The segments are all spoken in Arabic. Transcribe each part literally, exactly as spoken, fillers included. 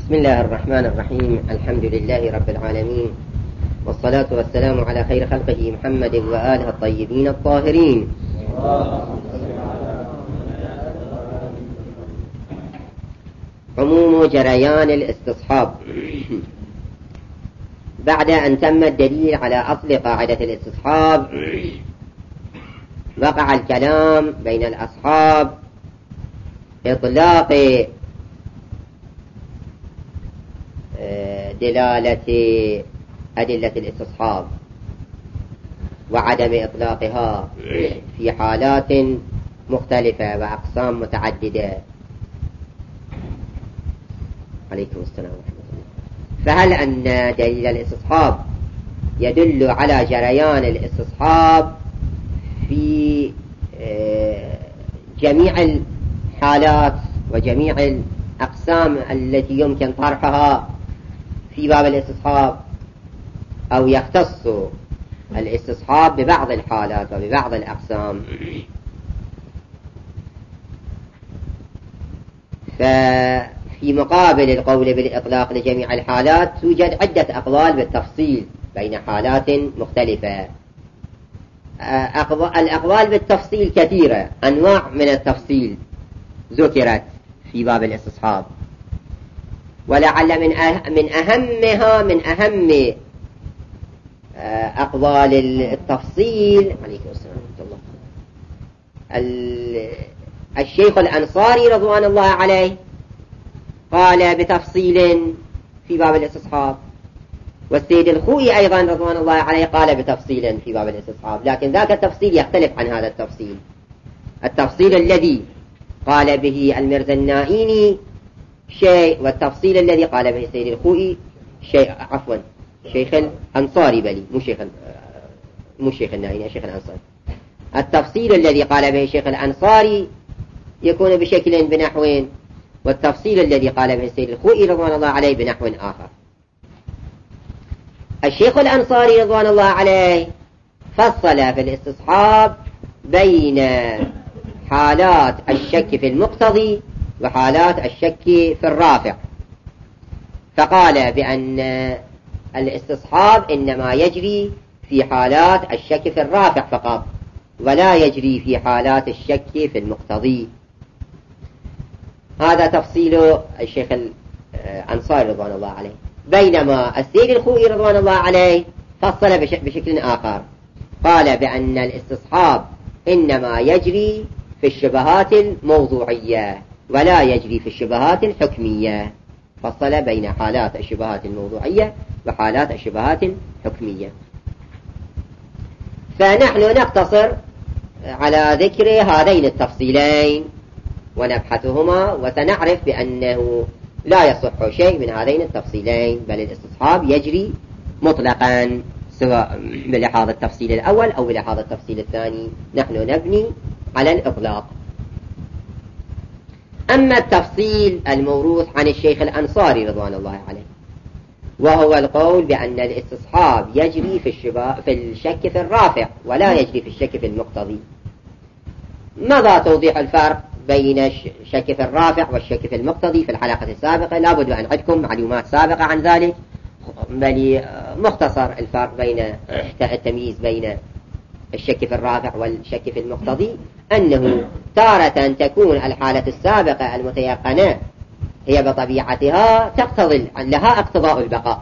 بسم الله الرحمن الرحيم. الحمد لله رب العالمين، والصلاة والسلام على خير خلقه محمد وآله الطيبين الطاهرين. عموم جريان الاستصحاب. بعد أن تم الدليل على أصل قاعدة الاستصحاب، وقع الكلام بين الأصحاب إطلاق دلالة أدلة الاستصحاب وعدم إطلاقها في حالات مختلفة وأقسام متعددة. عليكم السلام ورحمة الله. فهل أن دليل الاستصحاب يدل على جريان الاستصحاب في جميع الحالات وجميع الأقسام التي يمكن طرحها في باب الاستصحاب، أو يختص الاستصحاب ببعض الحالات وببعض الأقسام؟ ففي مقابل القول بالإطلاق لجميع الحالات توجد عدة أقوال بالتفصيل بين حالات مختلفة. الأقوال بالتفصيل كثيرة، أنواع من التفصيل ذكرت في باب الاستصحاب، ولعل من من أهمها من أهم أقوال التفصيل عليكم السلام ورحمة الله الشيخ الأنصاري رضوان الله عليه قال بتفصيل في باب الاستصحاب، والسيد الخوئي أيضا رضوان الله عليه قال بتفصيل في باب الاستصحاب، لكن ذاك التفصيل يختلف عن هذا التفصيل. التفصيل الذي قال به المرزا النائيني شيء، والتفصيل الذي قال به السيد الخوئي شيء. عفوا شيخ الأنصاري بلي مو شيخ مو شيخ النائيني، شيخ الأنصاري. التفصيل الذي قال به الشيخ الأنصاري يكون بشكل بنحوين، والتفصيل الذي قال به السيد الخوئي رضوان الله عليه بنحو آخر. الشيخ الأنصاري رضوان الله عليه فصل في الاستصحاب بين حالات الشك في المقتضي وحالات الشك في الرافع، فقال بأن الاستصحاب إنما يجري في حالات الشك في الرافع فقط، ولا يجري في حالات الشك في المقتضي. هذا تفصيل الشيخ الأنصاري رضوان الله عليه. بينما السيد الخوئي رضوان الله عليه فصل بشكل آخر، قال بأن الاستصحاب إنما يجري في الشبهات الموضوعية ولا يجري في الشبهات الحكمية. فصل بين حالات الشبهات الموضوعية وحالات الشبهات الحكمية. فنحن نقتصر على ذكر هذين التفصيلين ونبحثهما، وسنعرف بأنه لا يصح شيء من هذين التفصيلين، بل الاستصحاب يجري مطلقا سواء بلحاظ التفصيل الأول أو بلحاظ التفصيل الثاني. نحن نبني على الإطلاق. أما التفصيل الموروث عن الشيخ الأنصاري رضوان الله عليه، وهو القول بأن الاستصحاب يجري في, في الشك في الرافع ولا يجري في الشك في المقتضي. ماذا توضيح الفرق بين الشك في الرافع والشك في المقتضي في الحلقة السابقة؟ لا بد أن عندكم معلومات سابقة عن ذلك، بل مختصر الفرق بين التمييز بين الشك في الرافع والشك في المقتضي، أنه تارة تكون الحالة السابقة المتيقنة هي بطبيعتها تقتضي لها اقتضاء البقاء،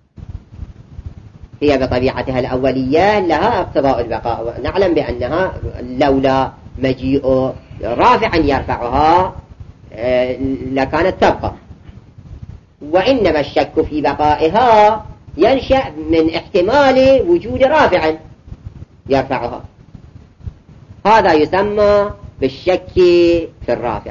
هي بطبيعتها الأولية لها اقتضاء البقاء، ونعلم بأنها لولا مجيء رافعا يرفعها لكانت تبقى. وإنما الشك في بقائها ينشأ من احتمال وجود رافع يرفعها، هذا يسمى بالشك في الرافع.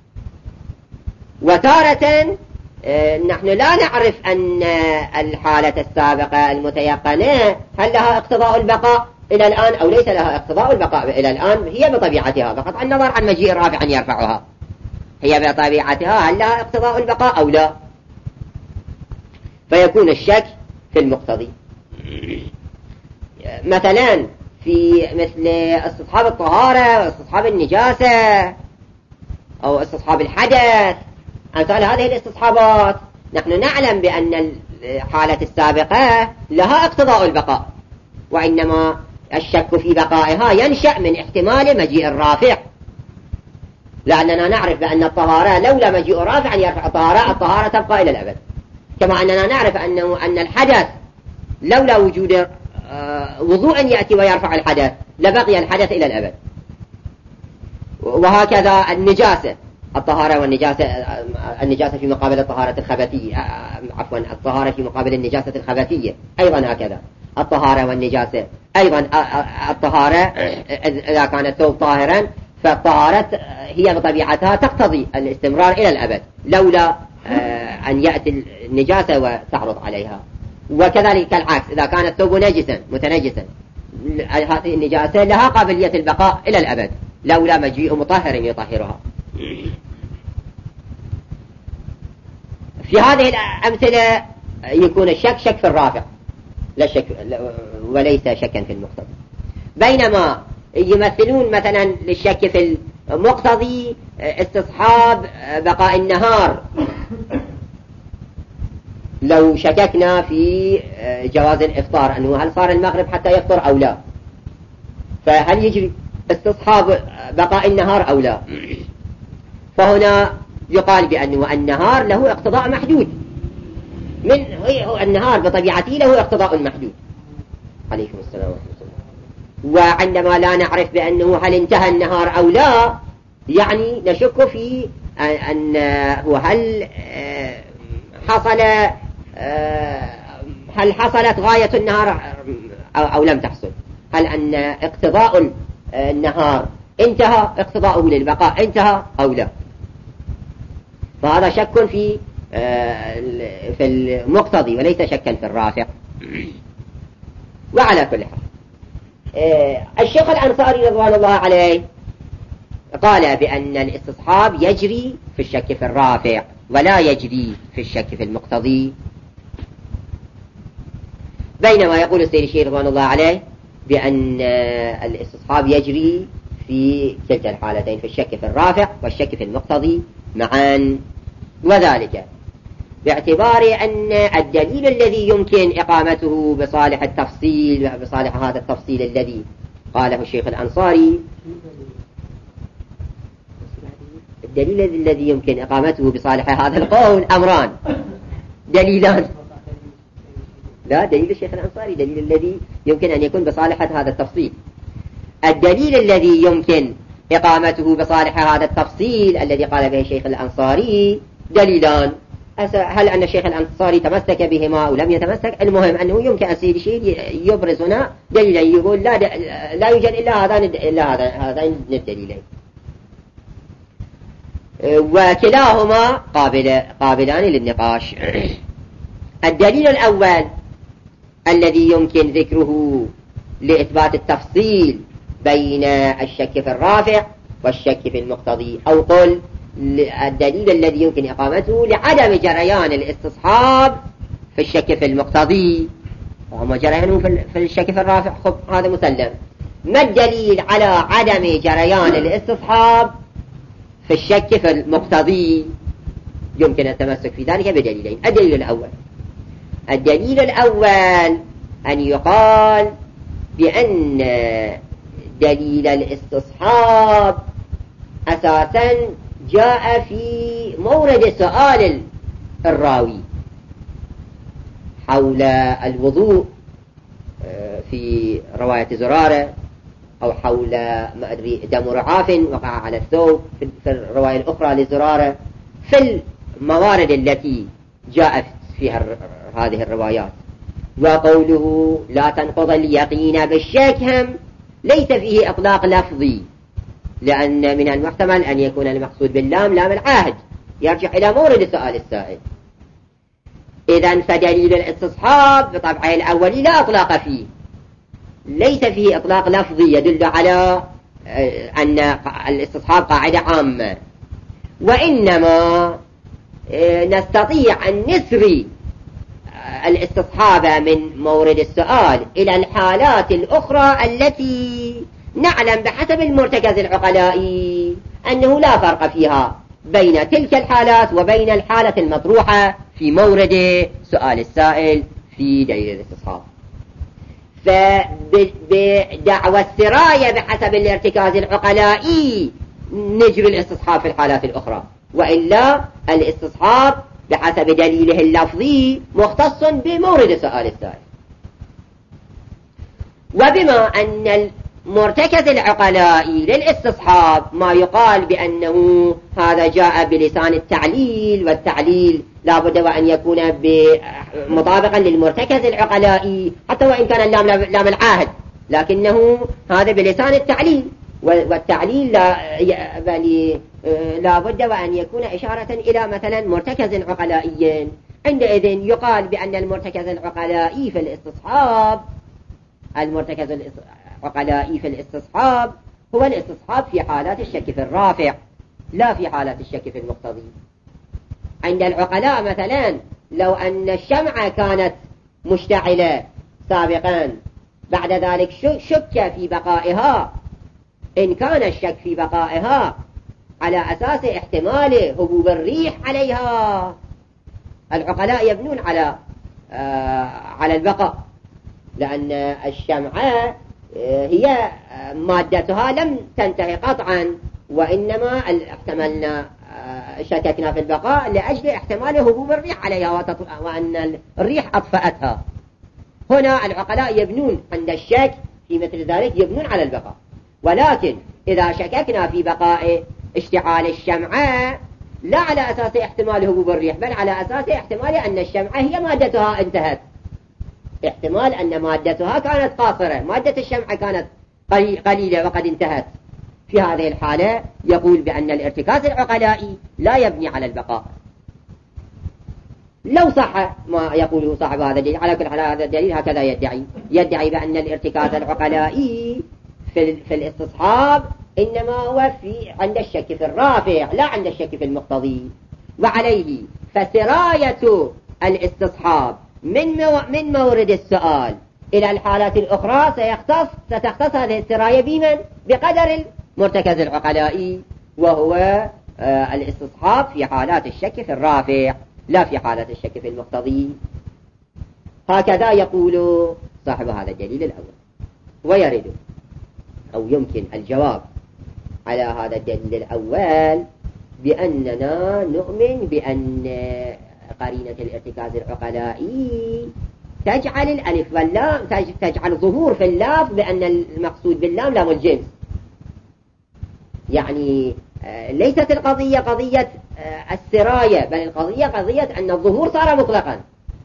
وتارة نحن لا نعرف أن الحالة السابقة المتيقنة هل لها اقتضاء البقاء إلى الآن أو ليس لها اقتضاء البقاء إلى الآن، هي بطبيعتها بقطع النظر عن مجيء رافع يرفعها، هي بطبيعتها هل لها اقتضاء البقاء أو لا، فيكون الشك في المقتضي. مثلا في مثل استصحاب الطهارة واستصحاب النجاسة أو استصحاب الحدث، أمثال هذه الاستصحابات نحن نعلم بأن الحالة السابقة لها اقتضاء البقاء، وإنما الشك في بقائها ينشأ من احتمال مجيء الرافع، لأننا نعرف بأن الطهارة لولا مجيء رافع يرفع الطهارة الطهارة تبقى إلى الأبد، كما أننا نعرف أنه أن الحدث لولا وجود وضوء يأتي ويرفع الحدث لبقي الحدث إلى الأبد. وهكذا النجاسة، الطهارة والنجاسة، النجاسة في مقابل الطهارة الخبثية، عفوا الطهارة في مقابل النجاسة الخبثية أيضا هكذا، الطهارة والنجاسة أيضا. الطهارة إذا كان الثوب طاهرا فالطهارة هي بطبيعتها تقتضي الاستمرار إلى الأبد لولا أن يأتي النجاسة وتعرض عليها. وكذلك العكس، إذا كان الثوب نجسا متنجسا هذه النجاسة لها قابلية البقاء إلى الأبد لولا مجيء مطهر يطهرها. في هذه الأمثلة يكون الشك شك في الرافع لا شك وليس شكا في المقتضي، بينما يمثلون مثلا للشك في المقتضي استصحاب بقاء النهار. لو شككنا في جواز الإفطار أنه هل صار المغرب حتى يفطر أو لا، فهل يجري استصحاب بقاء النهار أو لا؟ فهنا يقال بأنه النهار له اقتضاء محدود، من النهار بطبيعته له اقتضاء محدود. عليكم السلام ورحمة الله. وعندما لا نعرف بأنه هل انتهى النهار أو لا، يعني نشك في أن هل حصل هل حصلت غاية النهار أو لم تحصل، هل أن اقتضاء النهار انتهى، اقتضاؤه للبقاء انتهى أو لا. فهذا شك في في المقتضي وليس شكا في الرافع. وعلى كل حال الشيخ الأنصاري رضوان الله عليه قال بأن الاستصحاب يجري في الشك في الرافع ولا يجري في الشك في المقتضي، بينما يقول السيد الشيخ رضوان الله عليه بأن الاستصحاب يجري في كلتا الحالتين، في الشك في الرافع والشك في المقتضي معا، وذلك باعتبار أن الدليل الذي يمكن إقامته بصالح التفصيل بصالح هذا التفصيل الذي قاله الشيخ الأنصاري، الدليل الذي يمكن إقامته بصالح هذا القول أمران، دليلان، لا دليل الشيخ الأنصاري دليل الذي يمكن أن يكون بصالح هذا التفصيل. الدليل الذي يمكن إقامته بصالح هذا التفصيل الذي قال به الشيخ الأنصاري دليلان، هل أن الشيخ الأنصاري تمسك بهما أو لم يتمسك؟ المهم أنه يمكن السيد الشيخ يبرز هنا دليلا، يقول لا لا يوجد إلا هذان إلا هذين الدليلين، وكلاهما قابل قابلان للنقاش. الدليل الأول الذي يمكن ذكره لإثبات التفصيل بين الشك في الرافع والشك في المقتضي، أو قل الدليل الذي يمكن إقامته لعدم جريان الاستصحاب في الشك في المقتضي، وما جريانه في الشك في الرافع خب هذا مسلم. ما الدليل على عدم جريان الاستصحاب في الشك في المقتضي؟ يمكن التمسك في ذلك بدليلين. الدليل الأول الدليل الأول أن يقال بأن دليل الاستصحاب أساسا جاء في مورد سؤال الراوي حول الوضوء في رواية زرارة، أو حول ما أدري دم رعاف وقع على الثوب في الرواية الأخرى لزرارة، في الموارد التي جاءت فيها هذه الروايات. وقوله لا تنقض اليقين بالشك هم ليس فيه إطلاق لفظي، لأن من المحتمل أن يكون المقصود باللام لام العهد يرجع إلى مورد سؤال السائل. إذن فدليل الاستصحاب بطبعه الأولي لا إطلاق فيه، ليس فيه إطلاق لفظي يدل على أن الاستصحاب قاعدة عامة، وإنما نستطيع أن نسري الاستصحاب من مورد السؤال إلى الحالات الأخرى التي نعلم بحسب المرتكز العقلائي أنه لا فرق فيها بين تلك الحالات وبين الحالة المطروحة في مورد سؤال السائل في دليل الاستصحاب. فبدعوى السراية بحسب الارتكاز العقلائي نجري الاستصحاب في الحالات الأخرى، وإلا الاستصحاب بحسب دليله اللفظي مختص بمورد سؤال السائل. وبما أن المرتكز العقلائي للاستصحاب ما يقال بأنه هذا جاء بلسان التعليل، والتعليل لا بد وأن يكون مطابقا للمرتكز العقلائي حتى وإن كان اللام لام العاهد، لكنه هذا بلسان التعليل، والتعليل لا, بل لا بد وأن يكون إشارة إلى مثلا مرتكز عقلائي. عندئذ يقال بأن المرتكز العقلائي في الاستصحاب المرتكز العقلائي في الاستصحاب هو الاستصحاب في حالات الشك في الرافع، لا في حالات الشك في المقتضي. عند العقلاء مثلا لو أن الشمعة كانت مشتعلة سابقا، بعد ذلك شك في بقائها، إن كان الشك في بقائها على أساس احتمال هبوب الريح عليها، العقلاء يبنون على آه على البقاء، لأن الشمعة هي مادتها لم تنتهي قطعا، وإنما احتملنا شككنا في البقاء لأجل احتمال هبوب الريح عليها وأن الريح أطفأتها. هنا العقلاء يبنون عند الشك في مثل ذلك يبنون على البقاء. ولكن إذا شككنا في بقاء اشتعال الشمعة لا على أساس احتمال هبوب الريح، بل على أساس احتمال أن الشمعة هي مادتها انتهت، احتمال أن مادتها كانت قاصرة، مادة الشمعة كانت قليلة وقد انتهت، في هذه الحالة يقول بأن الارتكاز العقلائي لا يبني على البقاء. لو صح ما يقوله صاحب هذا الدليل، على كل حال هذا الدليل هكذا يدعي يدعي بأن الارتكاز العقلائي في, في الاستصحاب إنما هو في عند الشك في الرافع لا عند الشك في المقتضي. وعليه فسراية الاستصحاب من مو من مورد السؤال إلى الحالات الأخرى سيختص ستختص هذه السراية بمن؟ بقدر المرتكز العقلائي، وهو آه الاستصحاب في حالات الشك في الرافع لا في حالات الشك في المقتضي. هكذا يقول صاحب هذا الدليل الأول. ويرد أو يمكن الجواب على هذا الدليل الأول بأننا نؤمن بأن قرينة الارتكاز العقلائي تجعل الألف واللام تجعل ظهور في اللام بأن المقصود باللام لام الجنس، يعني ليست القضية قضية السراية، بل القضية قضية أن الظهور صار مطلقا.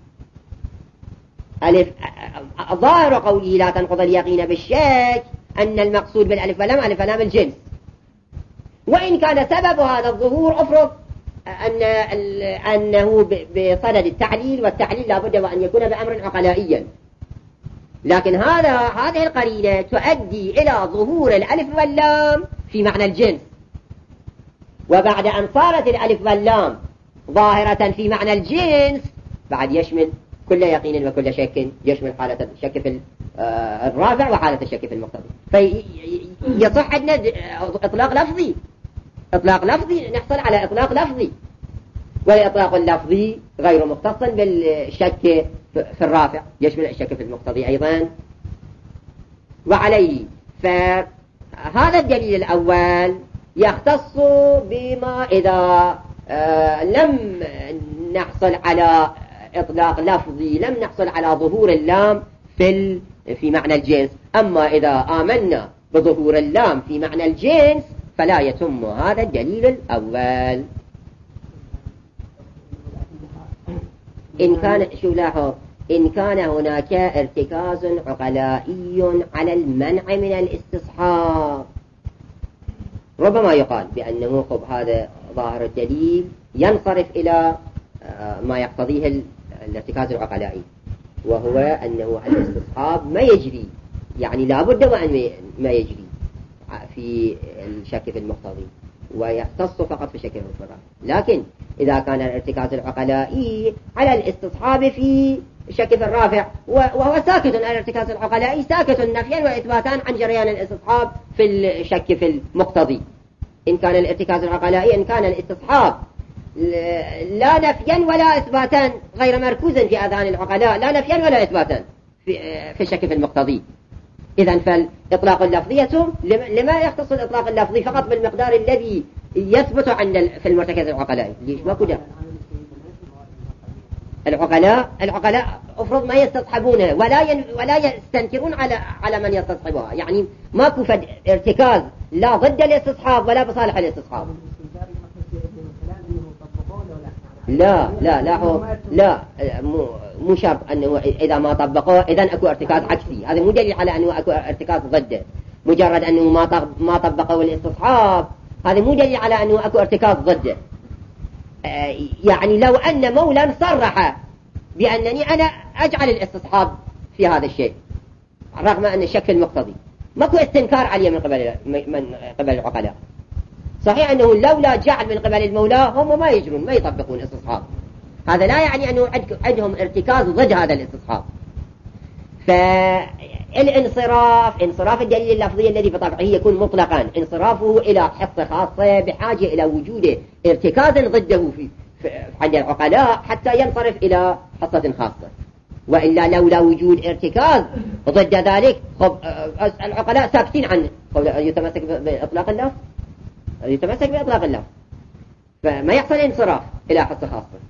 ألف ظاهر قوله لا تنقض اليقين بالشك أن المقصود بالألف واللام ألف واللام الجنس، وإن كان سبب هذا الظهور أفرض أن أنه بصدد التعليل، والتعليل لا بد وأن يكون بأمر عقلائيا، لكن هذا هذه القرينة تؤدي إلى ظهور الألف واللام في معنى الجنس. وبعد أن صارت الألف واللام ظاهرة في معنى الجنس بعد يشمل كل يقين وكل شك، يشمل حالة الشك في الرافع وحالة الشك في المقتضي، فيصح أن إطلاق لفظي إطلاق لفظي نحصل على إطلاق لفظي، والإطلاق اللفظي غير مختص بالشك في الرافع، يشمل الشك في المقتضي أيضا. وعليه فهذا الدليل الأول يختص بما إذا لم نحصل على إطلاق لفظي، لم نحصل على ظهور اللام في في معنى الجنس. أما إذا آمنا بظهور اللام في معنى الجنس فلا يتم هذا الدليل الأول. إن كان شو لاحظ إن كان هناك ارتكاز عقلائي على المنع من الاستصحاب، ربما يقال بأنه خب هذا ظاهر الدليل ينصرف إلى ما يقتضيه الارتكاز العقلائي، وهو أنه الاستصحاب ما يجري، يعني لا بد وأن ما يجري في الشك في المقتضي ويختص فقط في الشك في الرافع. لكن إذا كان الارتكاز العقلائي على الاستصحاب في الشك في الرافع وهو ساكت، الارتكاز العقلائي ساكت نفيا وإثباتان عن جريان الاستصحاب في الشك في المقتضي. إن كان الارتكاز العقلائي إن كان الاستصحاب لا نفيا ولا إثباتا غير مركوز في أذهان العقلاء، لا نفيا ولا إثباتا في, في الشك في المقتضي. إذن فالإطلاق اللفظية لما يختص الإطلاق اللفظي فقط بالمقدار الذي يثبت عند في المرتكز العقلائي. ليش ما كده العقلاء العقلاء أفرض ما يستصحبونه ولا ين ولا يستنكرون على على من يستصحبها، يعني ماكو فد ارتكاز لا ضد الاستصحاب ولا بصالح الاستصحاب. لا لا لا هو لا مو مو شرط أنه إذا ما طبقوه إذا أكو ارتكاز عكسي، هذا مو دليل على أنه أكو ارتكاز ضده. مجرد أنه ما ما طبقوا الاستصحاب هذا مو دليل على أنه أكو ارتكاز ضده. يعني لو أن مولا صرح بأنني أنا أجعل الاستصحاب في هذا الشيء رغم أن الشك المقتضي، ماكو استنكار عليه من قبل من قبل العقلاء. صحيح أنه لولا جعل من قبل المولى هم ما يجرون ما يطبقون الاستصحاب، هذا لا يعني أنه عندهم ارتكاز ضد هذا الاستصحاب. فالانصراف انصراف الدليل اللفظي الذي بطبعه يكون مطلقا، انصرافه إلى حصة خاصة بحاجة إلى وجود ارتكاز ضده في عند العقلاء حتى ينصرف إلى حصة خاصة، وإلا لولا وجود ارتكاز ضد ذلك خب العقلاء ساكتين عنه، يتمسك بإطلاق اللفظ يتمسك بإطلاق اللفظ فما يحصل انصراف إلى حصة خاصة.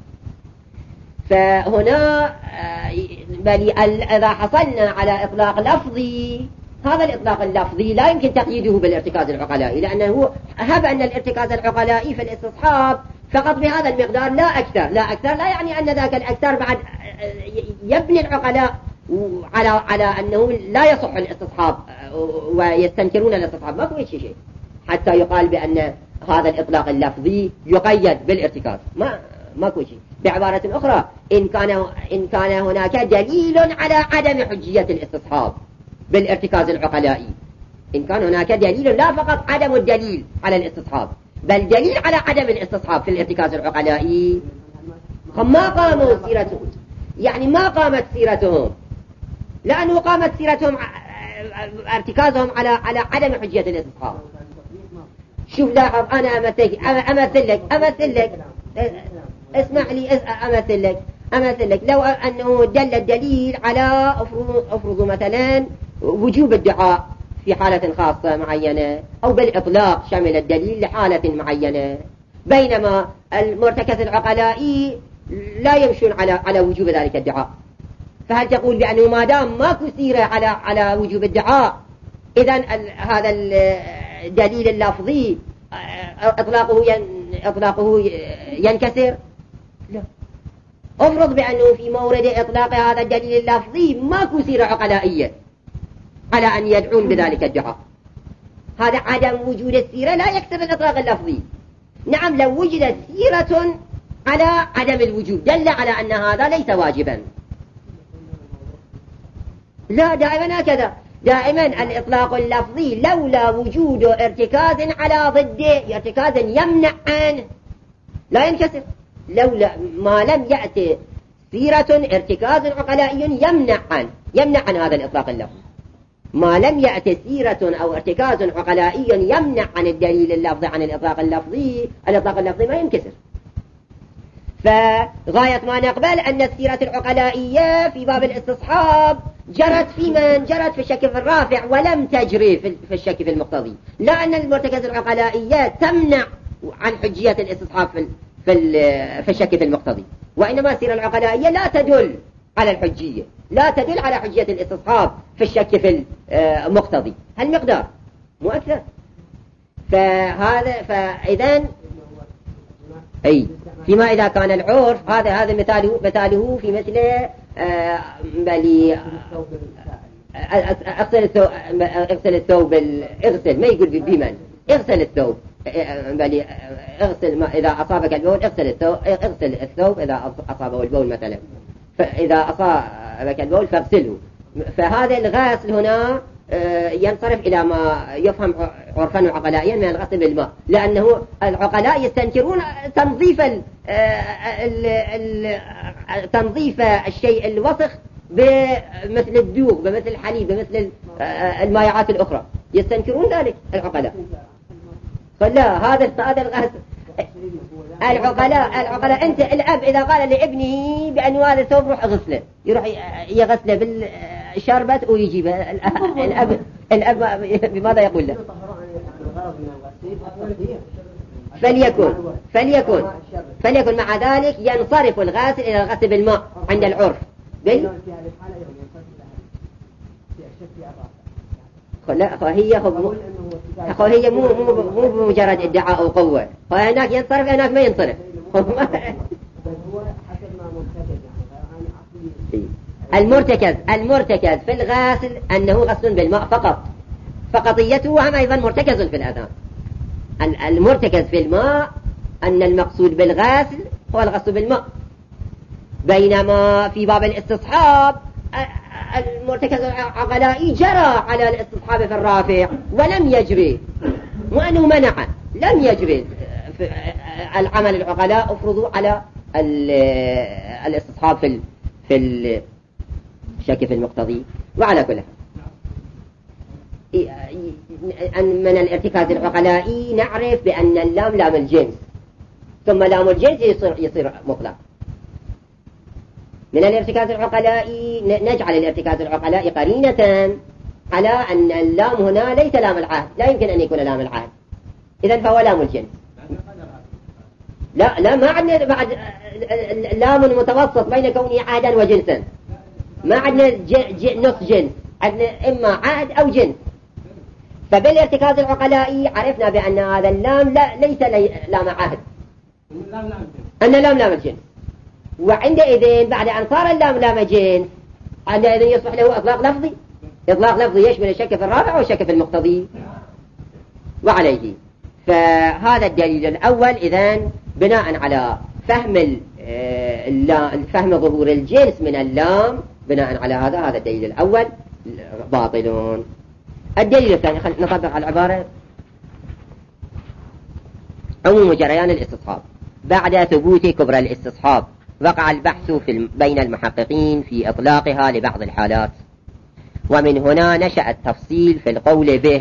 فهنا بل إذا حصلنا على إطلاق لفظي هذا الإطلاق اللفظي لا يمكن تقييده بالارتكاز العقلائي، لأنه هب أن الارتكاز العقلائي في الاستصحاب فقط بهذا المقدار لا أكثر، لا أكثر لا يعني أن ذاك الأكثر بعد يبني العقلاء على على أنه لا يصح الاستصحاب ويستنكرون الاستصحاب، ما هو شيء حتى يقال بأن هذا الإطلاق اللفظي يقيد بالارتكاز، ما ما كل شيء. بعبارة أخرى إن كان إن كان هناك دليل على عدم حجية الاستصحاب بالارتكاز العقلائي، إن كان هناك دليل لا فقط عدم الدليل على الاستصحاب بل دليل على عدم الاستصحاب في الارتكاز العقلائي ما قاموا سيرتهم، يعني ما قامت سيرتهم لأنه قامت سيرتهم ارتكازهم على على عدم حجية الاستصحاب. شوف لاحظ أنا أمثل أمثل لك أمثل لك اسمع لي أمثل لك أمثل لك لو أنه دل الدليل على أفرض مثلا وجوب الدعاء في حالة خاصة معينة أو بالإطلاق شمل الدليل لحالة معينة، بينما المرتكز العقلائي لا يمشون على على وجوب ذلك الدعاء، فهل تقول بأنه ما دام ماكو سيرة على على وجوب الدعاء إذن هذا الدليل اللفظي إطلاقه إطلاقه ينكسر؟ لا. أفرض بأنه في مورد إطلاق هذا الدليل اللفظي ماكو سيرة عقلائية على أن يدعون بذلك الدعاء، هذا عدم وجود السيرة لا يكسر الإطلاق اللفظي. نعم لو وجدت سيرة على عدم الوجود دل على أن هذا ليس واجبا. لا دائما هكذا، دائما الإطلاق اللفظي لولا وجود ارتكاز على ضده ارتكاز يمنع عنه لا ينكسر، لولا ما لم يأتي سيرة ارتكاز عقلائي يمنع عنه يمنع عن هذا الإطلاق اللفظي، ما لم يأتي سيرة أو ارتكاز عقلائي يمنع عن الدليل اللفظي عن الإطلاق اللفظي الإطلاق اللفظي ما ينكسر. فغاية ما نقبل أن السيرة العقلائية في باب الاستصحاب جرت في من جرت في الشك في الرافع ولم تجري في الشك في المقتضي، لا أن المرتكز العقلائية تمنع عن حجية الاستصحاب في في في الشك في المقتضي، وإنما السيرة العقلائية لا تدل على الحجية، لا تدل على حجية الاستصحاب في الشك في المقتضي هالمقدار مو أكثر. فهذا فإذن أي فيما إذا كان العرف هذا هذا مثاله مثاله في مثل آه بلي اغسل الثوب اغسل الثوب اغسل ما يقول بمن اغسل الثوب بلي اغسل ما إذا أصابك البول اغسل الثوب اغسل الثوب إذا أصابه البول مثلا، فإذا أصابك البول فاغسله. فهذا الغسل هنا ينصرف إلى ما يفهم عرفا وعقلائيا من الغسل بالماء، لأنه العقلاء يستنكرون تنظيف تنظيف الشيء الوسخ بمثل الدوغ بمثل الحليب بمثل المائعات الأخرى، يستنكرون ذلك العقلاء. فلا هذا هذا الغسل العقلاء العقلاء أنت الأب إذا قال لابنه بأن هذا الثوب روح غسله يروح يغسله بالشربة ويجيبه الأب الأب بماذا يقول له؟ فليكن فليكن فليكن مع ذلك ينصرف الغاسل إلى الغسل بالماء عند العرف بل لا هي هي مو مو مو بمجرد ادعاء أو قوة فهناك ينصرف هناك ما ينصرف المرتكز المرتكز في الغاسل أنه غسل بالماء فقط فقطيته وهم أيضا مرتكز في الأذان المرتكز في الماء أن المقصود بالغاسل هو الغسل بالماء بينما في باب الاستصحاب المرتكز العقلائي جرى على الاستصحاب في الرافع ولم يجري مو أنه منع لم يجري العمل العقلاء افرضوا على الاستصحاب في في الشك في المقتضي. وعلى كل من الارتكاز العقلائي نعرف بأن اللام لام الجنس ثم لام الجنس يصير, يصير مطلق. من الارتكاز العقلائي نجعل الارتكاز العقلائي قرينة على أن اللام هنا ليس لام العهد لا يمكن أن يكون لام العهد إذن فهو لام الجنس. لا لا ما عندنا بعد لام متوسط بين كونه عهدا وجنسا ما عندنا نص جنس عندنا إما عهد أو جنس. فبالارتكاز العقلائي عرفنا بأن هذا اللام لا ليس لي لام عهد أن اللام لام الجنس وعندئذ بعد أن صار اللام لام جنس عندئذ يصبح له إطلاق لفظي إطلاق لفظي يشمل الشك في الرابع والشك في المقتضي. وعليه فهذا الدليل الأول إذن بناء على فهم فهم ظهور الجنس من اللام بناء على هذا هذا الدليل الأول باطل. الدليل الثاني خلينا نطبق على العبارة عموم جريان الاستصحاب. بعد ثبوت كبرى الاستصحاب وقع البحث في بين المحققين في إطلاقها لبعض الحالات ومن هنا نشأ التفصيل في القول به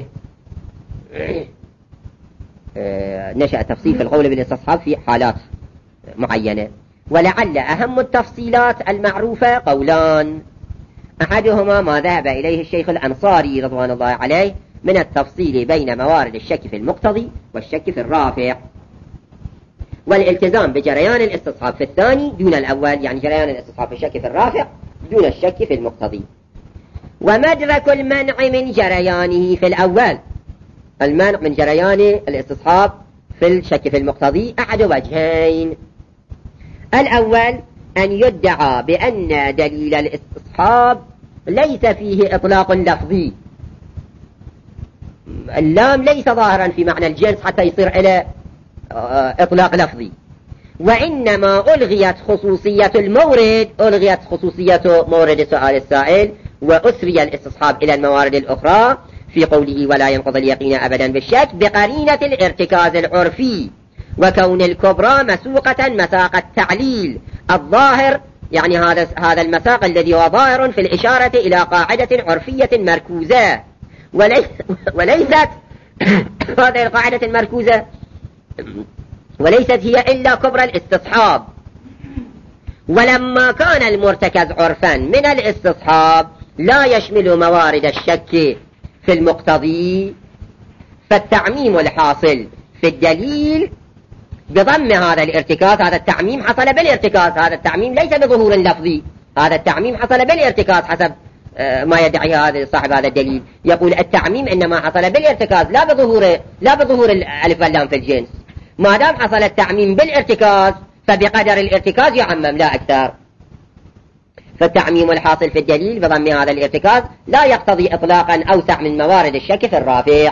نشأ التفصيل في القول بالاستصحاب في حالات معينة. ولعل أهم التفصيلات المعروفة قولان أحدهما ما ذهب إليه الشيخ الأنصاري رضوان الله عليه من التفصيل بين موارد الشك في المقتضي والشك في الرافع والالتزام بجريان الاستصحاب في الثاني دون الأول يعني جريان الاستصحاب في الشك في الرافع دون الشك في المقتضي. ومدرك المنع من جريانه في الأول المنع من جريان الاستصحاب في الشك في المقتضي أحد وجهين. الأول أن يدعى بأن دليل الاستصحاب ليس فيه إطلاق لفظي اللام ليس ظاهرا في معنى الجنس حتى يصير إلى إطلاق لفظي وإنما ألغيت خصوصية المورد ألغيت خصوصية مورد سؤال السائل وأسري الاستصحاب إلى الموارد الأخرى في قوله ولا ينقض اليقين أبدا بالشك بقرينة الارتكاز العرفي وكون الكبرى مسوقة مساق التعليل الظاهر يعني هذا هذا المساق الذي هو ظاهر في الإشارة إلى قاعدة عرفية مركوزة وليس وليست هذه القاعدة المركوزة وليست هي إلا كبرى الاستصحاب. ولما كان المرتكز عرفا من الاستصحاب لا يشمل موارد الشك في المقتضي فالتعميم الحاصل في الدليل بضم هذا الارتكاز هذا التعميم حصل بالارتكاز هذا التعميم ليس بظهور لفظي هذا التعميم حصل بالارتكاز حسب ما يدعي هذا صاحب هذا الدليل يقول التعميم إنما حصل بالارتكاز لا بظهور لا بظهور الألف واللام في الجنس. ما دام حصل التعميم بالارتكاز فبقدر الارتكاز يعمم لا أكثر. فالتعميم الحاصل في الدليل بضم هذا الارتكاز لا يقتضي إطلاقا أوسع من موارد الشك في الرافع.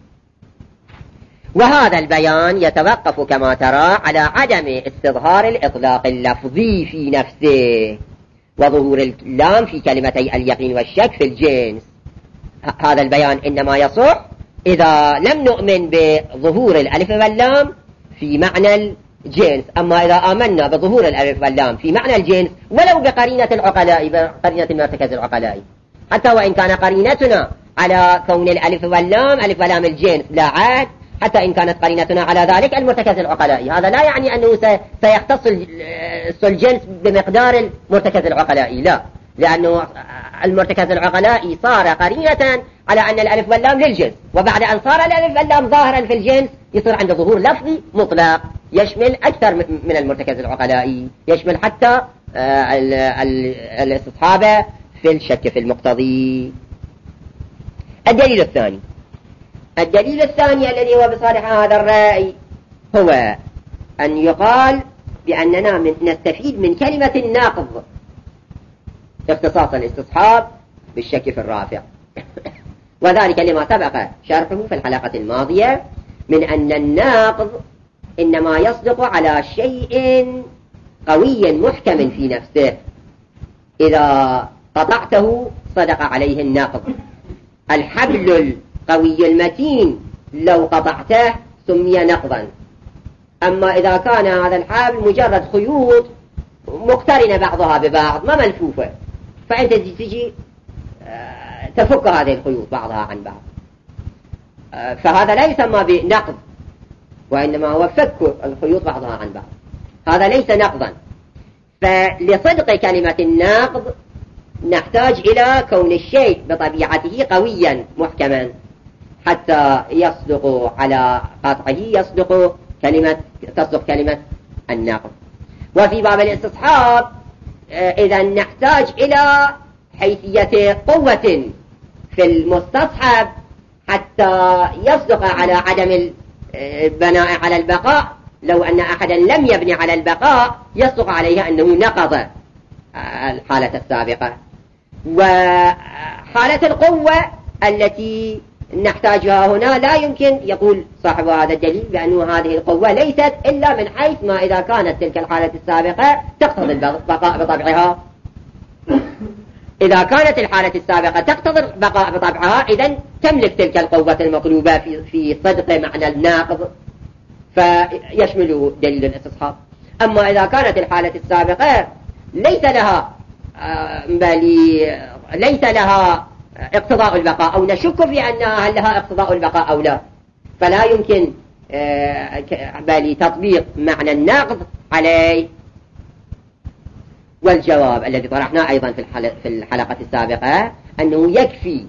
وهذا البيان يتوقف كما ترى على عدم استظهار الإطلاق اللفظي في نفسه وظهور اللام في كلمتي اليقين والشك في الجنس. هذا البيان إنما يصح إذا لم نؤمن بظهور الألف واللام في معنى الجنس. أما إذا آمنا بظهور الألف واللام في معنى الجنس ولو بقرينة العقلاء بقرينة المرتكز العقلائي حتى وإن كان قرينتنا على كون الألف واللام ألف واللام الجنس لا عهد حتى إن كانت قرينتنا على ذلك المرتكز العقلائي. هذا لا يعني أنه سيختص الجنس بمقدار المرتكز العقلائي، لا، لأنه المرتكز العقلائي صار قرينة على أن الألف واللام للجنس، وبعد أن صار الألف واللام ظاهرا في الجنس يصير عنده ظهور لفظي مطلق يشمل أكثر من المرتكز العقلائي، يشمل حتى الاستصحاب في الشك في المقتضي. الدليل الثاني الدليل الثاني الذي هو بصالح هذا الرأي هو أن يقال بأننا من نستفيد من كلمة الناقض اختصاص الاستصحاب بالشك في الرافع، وذلك لما سبق شرحه في الحلقة الماضية من أن الناقض إنما يصدق على شيء قوي محكم في نفسه، إذا قطعته صدق عليه الناقض. الحبل القوي المتين لو قطعته سمي نقضا، أما إذا كان هذا الحبل مجرد خيوط مقترنة بعضها ببعض ما ملفوفة، فأنت تجي تفك هذه الخيوط بعضها عن بعض، فهذا لا يسمى بنقض، وإنما هو فك الخيوط بعضها عن بعض، هذا ليس نقضا. فلصدق كلمة النقض نحتاج إلى كون الشيء بطبيعته قويا محكما حتى يصدق على قطعه يصدق كلمة تصدق كلمة النقض. وفي باب الاستصحاب إذا نحتاج إلى حيثية قوة في المستصحب حتى يصدق على عدم البناء على البقاء. لو أن أحدا لم يبني على البقاء يصدق عليه أنه نقض الحالة السابقة. وحالة القوة التي نحتاجها هنا لا يمكن يقول صاحب هذا الدليل بأن هذه القوة ليست إلا من حيث ما إذا كانت تلك الحالة السابقة تقتضي البقاء بطبعها. إذا كانت الحالة السابقة تقتضي البقاء بطبعها إذن تملك تلك القوة المطلوبة في في صدق معنى الناقض، فيشمل دليل الاستصحاب. أما إذا كانت الحالة السابقة ليس لها بل ليس لها اقتضاء البقاء أو نشك في أنها هل لها اقتضاء البقاء أو لا، فلا يمكن بل تطبيق معنى النقض عليه. والجواب الذي طرحناه أيضا في الحلقة السابقة أنه يكفي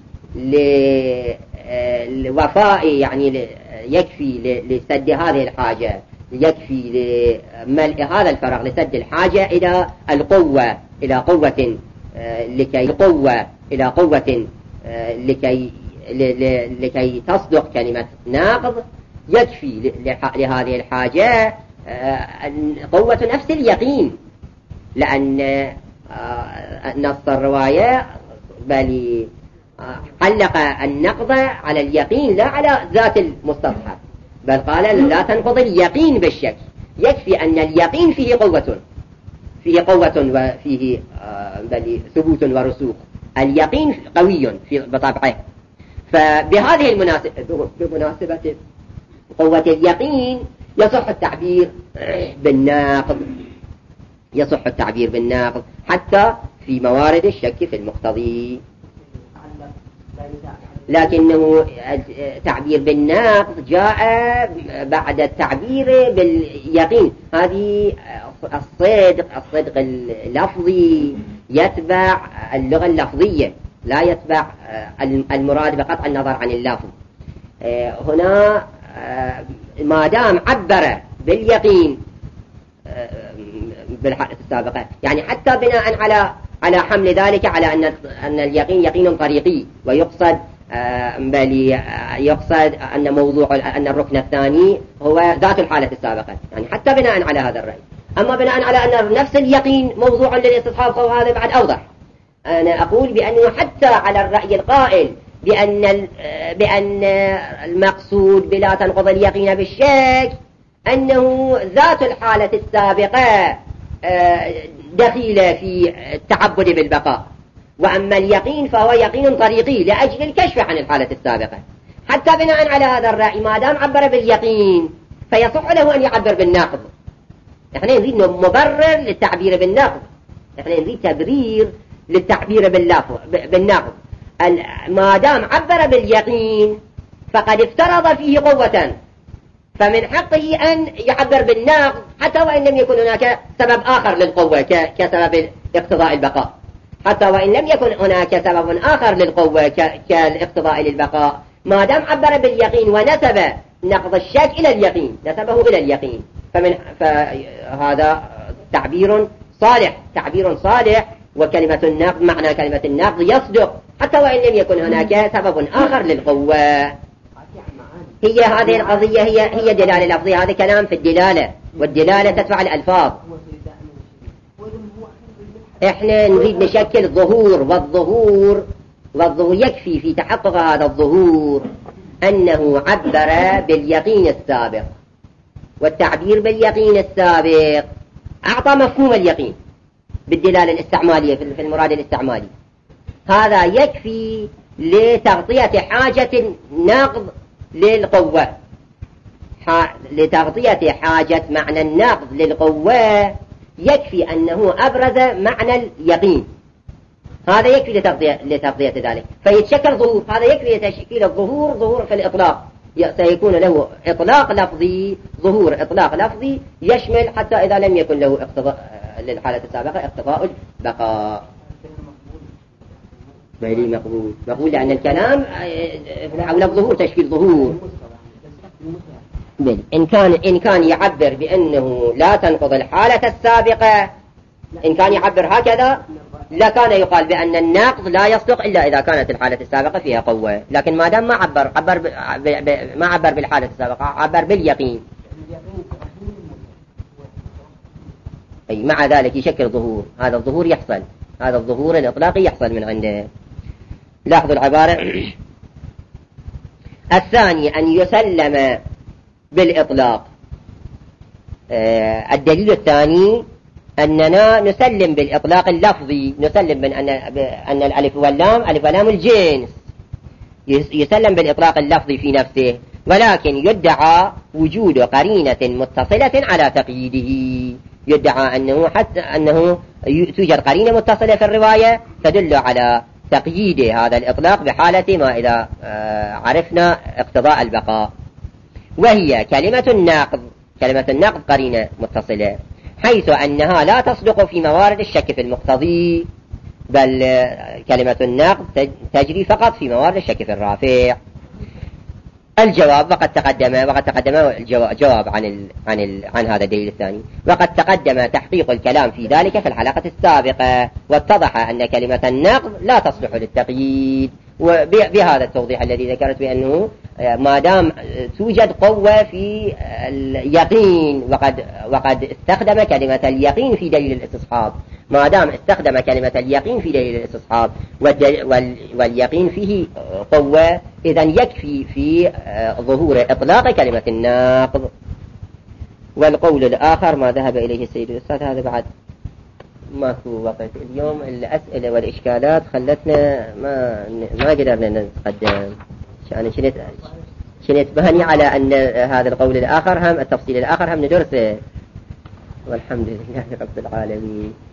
للوفاء يعني يكفي لسد هذه الحاجة، يكفي لملء هذا الفراغ لسد الحاجة إلى القوة إلى قوة لكي قوة إلى قوة لكي لكي تصدق كلمة ناقض. يكفي لهذه الحاجة قوة نفس اليقين، لأن نص الرواية بل علق النقض على اليقين لا على ذات المستصحب، بل قال لا تنقض اليقين بالشك. يكفي أن اليقين فيه قوة فيه قوة وفيه بل ثبوت ورسوخ. اليقين قوي في بطبعه. فبهذه المناسبة بمناسبة قوة اليقين يصح التعبير بالناقض يصح التعبير بالناقض حتى في موارد الشك في المقتضي، لكنه التعبير بالناقض جاء بعد التعبير باليقين. هذه الصدق الصدق اللفظي يتبع اللغة اللفظية لا يتبع المراد بقطع النظر عن اللفظ. هنا ما دام عبر باليقين بالحالة السابقة يعني حتى بناء على على حمل ذلك على أن أن اليقين يقين طريقي، ويقصد بل يقصد أن موضوع أن الركن الثاني هو ذات الحالة السابقة، يعني حتى بناء على هذا الرأي. أما بناء على أن نفس اليقين موضوع للاستصحاب فهذا بعد أوضح. أنا أقول بأنه حتى على الرأي القائل بأن بأن المقصود بلا تنقض اليقين بالشك أنه ذات الحالة السابقة دخيلة في التعبد بالبقاء، وأما اليقين فهو يقين طريقي لأجل الكشف عن الحالة السابقة. حتى بناء على هذا الرأي ما دام عبر باليقين فيصح له أن يعبر بالناقض. نحن نريد مبرر للتعبير بالناقض، نحن نريد تبرير للتعبير بالناقض. ما دام عبر باليقين فقد افترض فيه قوة فمن حقه أن يعبر بالنقض حتى وإن لم يكن هناك سبب آخر للقوة كسبب اقتضاء البقاء، حتى وإن لم يكن هناك سبب آخر للقوة كالاقتضاء للبقاء، ما دام عبر باليقين ونسب نقض الشك إلى اليقين، نسبه إلى اليقين، فمن فهذا تعبير صالح، تعبير صالح. وكلمة النقض، معنى كلمة النقض يصدق حتى وإن لم يكن هناك سبب آخر للقوة. هي هذه القضية هي هي دلالة لفظية، هذا كلام في الدلالة، والدلالة تتبع الألفاظ. احنا نريد نشكل ظهور، والظهور والظهور يكفي في تحقق هذا الظهور أنه عبر باليقين السابق، والتعبير باليقين السابق أعطى مفهوم اليقين بالدلالة الاستعمالية في المراد الاستعمالي. هذا يكفي لتغطية حاجة النقض للقوة، لتغطية حاجة معنى النقض للقوة يكفي أنه أبرز معنى اليقين، هذا يكفي لتغطية, لتغطية ذلك، فيتشكل ظهور. هذا يكفي لتشكيل الظهور، ظهور في الإطلاق سيكون له إطلاق لفظي، ظهور إطلاق لفظي يشمل حتى إذا لم يكن له اقتضاء للحالة السابقة اقتضاء البقاء. غير مقبول، مقبول لأن الكلام حول الظهور تشكيل ظهور. إن كان إن كان يعبر بأنه لا تنقض الحالة السابقة، إن كان يعبر هكذا لكان يقال بأن النقض لا يصدق إلا إذا كانت الحالة السابقة فيها قوة، لكن ما دام ما عبر عبر ب... ب... ب... ما عبر بالحالة السابقة، عبر باليقين، أي مع ذلك يشكل ظهور. هذا الظهور يحصل، هذا الظهور الإطلاقي يحصل من عنده. لاحظوا العبارة الثاني أن يسلم بالإطلاق. آه الدليل الثاني أننا نسلم بالإطلاق اللفظي، نسلم من أن, أن الألف واللام ألف واللام الجنس، يسلم بالإطلاق اللفظي في نفسه، ولكن يدعى وجود قرينة متصلة على تقييده، يدعى أنه حتى أنه توجد قرينة متصلة في الرواية تدل على تقييد هذا الإطلاق بحالة ما إذا عرفنا اقتضاء البقاء، وهي كلمة النقض. كلمة النقض قرينة متصلة، حيث أنها لا تصدق في موارد الشك في المقتضي، بل كلمة النقض تجري فقط في موارد الشك في الرافع. الجواب وقد تقدم وقد تقدم الجواب عن ال عن ال عن هذا الدليل الثاني، وقد تقدم تحقيق الكلام في ذلك في الحلقة السابقة، واتضح أن كلمة النقض لا تصلح للتقييد، وبهذا التوضيح الذي ذكرت بأنه ما دام توجد قوة في اليقين، وقد وقد استخدم كلمة اليقين في دليل الاستصحاب، ما دام استخدم كلمة اليقين في دليل الاستصحاب واليقين فيه قوة، إذن يكفي في ظهور إطلاق كلمة الناقض. والقول الآخر ما ذهب إليه السيد الأستاذ، هذا بعد ماكو وقت اليوم، الأسئلة والإشكالات خلتنا ما ما قدرنا نتقدم. يعني شنت شنت بهني على أن هذا القول الآخر هم التفصيل الآخر هم ندرسه، والحمد لله رب العالمين.